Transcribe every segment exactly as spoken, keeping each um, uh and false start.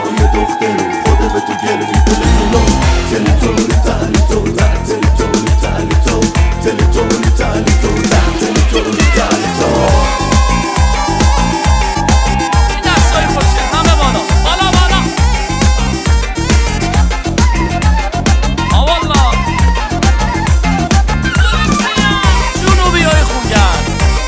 یه دختر خود به تو گرفتی دل منو تلی تولی تلی تو تلی تولی تلی تو تلی تولی تلی تو تلی تولی تلی تو این دستای خوشگل همه بالا بالا بالا آ والا جنوبی های خوبگرد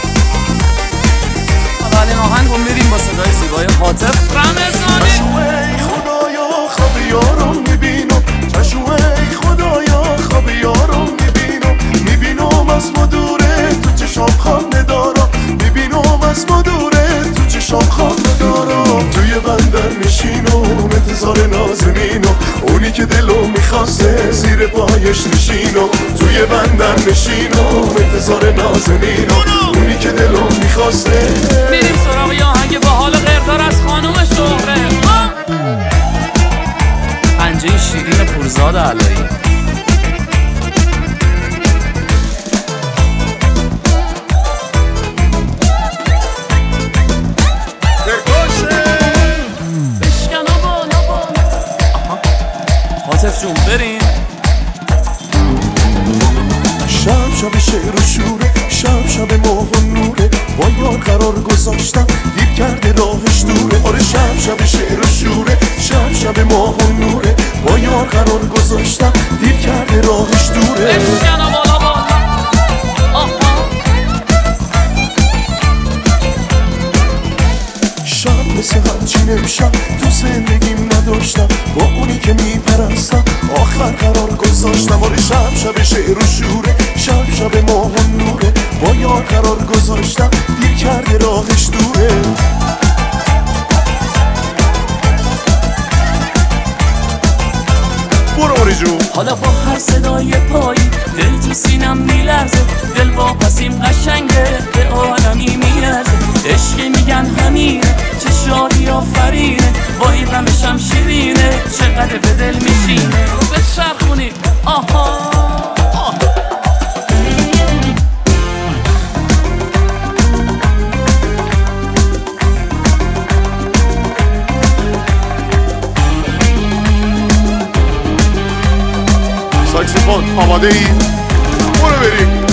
اولین آهنگ رو میریم با صدای زیبای حاطف رمضانی. ای خدایا خواب یارم میبینم چشم ای خدایا خواب یارم میبینم میبینم از مدوره تو چشام خانه دارم میبینم از مدوره تو چشام خانه دارم توی بندر میشینم انتظار نازنینم اونی که دلو میخواسته زیر پایش نشینم توی بندر میشینم انتظار نازنینم اونی که دلو میخواسته. میریم سراغ یه آهنگ با حال غیردار از خانوم شهره پنجه شیرین پورزاد علایی. بشکن و بالا بالا حاطف جون بریم. شب شب شعر و شوره شب شب ماه و نوره با یار قرار گذاشتم دیر کرده راهش دوره. آره شب شب شعر و شوره شب شب ماه و نوره با یار قرار گذاشتم دیر کرده راهش دوره. بشکن و بالا بالا آها شب مثل همچین امشب تو زندگیم نداشتم با اونی که میپرستم آخر قرار گذاشتم. آره شب شب شعر و شوره شب شب ماه و نوره با یار قرار گذاشتم دیر کرده راهش دوره. برو آری جون حالا با هر صدای پایی دل تو سینم میلرزه دل با پسیم قشنگه به عالمی میرزه عشقی میگن همینه چه شادی آفرینه وای غمشم شیرینه چقدر به دل میشینه به چرخونی آها آه. ساکسیفون آماده ای؟ برو بریم.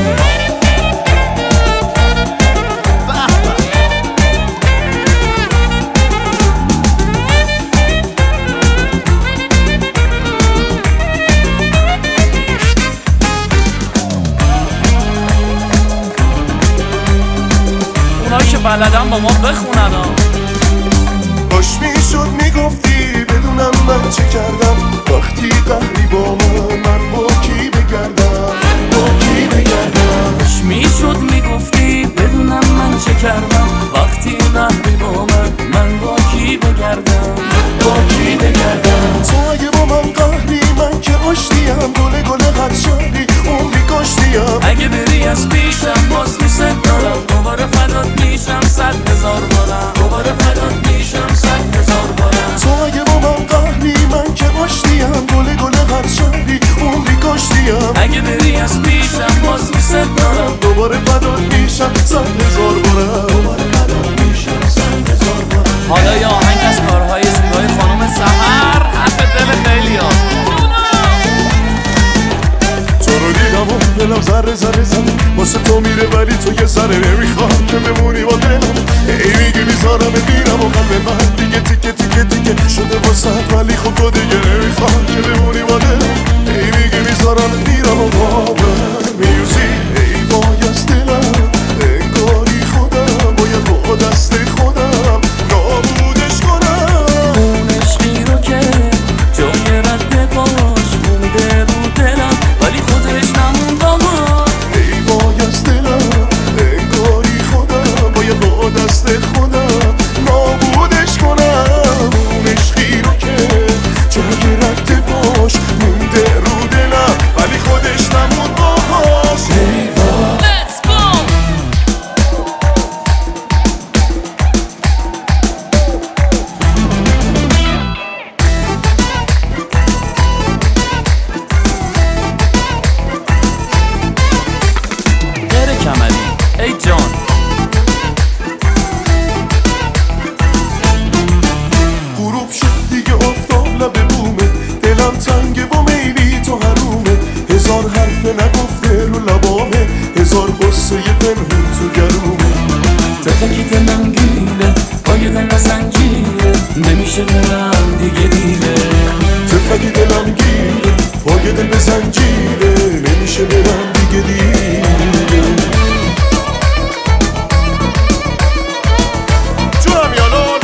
اونایی که بلدن با ما بخونن ها. باش میشد میگفتی بدونم من چه کردم وقتی قهری با من من با کی بگردم با کی بگردم. باش میشد میگفتی بدونم من چه کردم وقتی قهری با من من با کی بگردم با کی بگردم. تو اگه با من قهری من که آشتیم گله گله هر شهری عمری کاشتیم. اگه بری از پیشم باز دوست دارم دوباره فدات میشم صد هزار بارم دوباره فدات میشم صد هزار بارم. تو اگه با من قهری من که آشتیم گله گله هر شهری عمری کاشتیم. اگه بری از پیشم باز دوست دارم دوباره فدات میشم صد هزار بارم دوباره فدات میشم صد هزار بارم. حالا یه آهنگ از کارهای زیبای خانم سحر حرف دل خیلیا. تو رو دیدم و دلم ذره ذره زده واسه تو میره ولی تو یه ذره نمیخوام که بمونی با دلم. ای میگی میذارم میرم و قلب من دیگه تیکه تیکه تیکه شده واسه ولی خب تو دیگه نمیخوام که بمونی با دلم. ای میگی میذارم میرم و باور میوزی ای وای از دلم انگاری خودم باید با دست خودم نابودش کنم. اون عشقی رو که جای رد باش مونده رو دلم ولی خودش نموند آقا. ای وای از دلم انگاری خودم باید با دست خودم نابودش کنم. اون عشقی رو که نگفته نگفته رو لبامه، هزار قصه پنهون تو گلومه. تفکی دلم گیره پای دل زنجیره، نمیشه برم دیگه دیره. تفکی دلم گیره پای دل زنجیره، نمیشه برم دیگه دیره. جونم یالون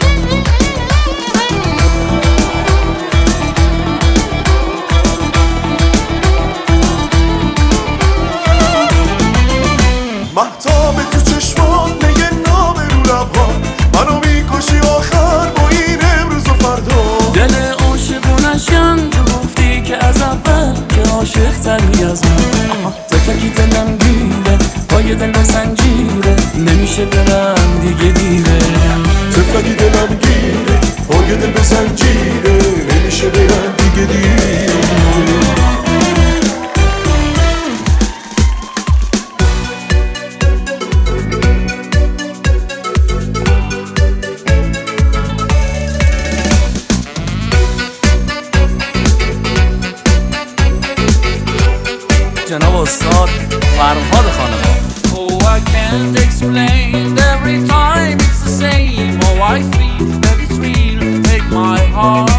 مهتاب تو چشمات میگه نام رو لبها، منو میکشی آخر با این امروز و فردا. دل عاشقونشم تو گفتی که از اول که عاشق تری از من. تفکی دلم گیره پای دل زنجیره، نمیشه برم دیگه دیره. تفکی دلم گیره پای دل زنجیره، نمیشه برم دیگه دیره. جناب استاد فرهاد خانوار. Oh, I can't explain, every time it's the same. Oh, I feel that it's real, take my heart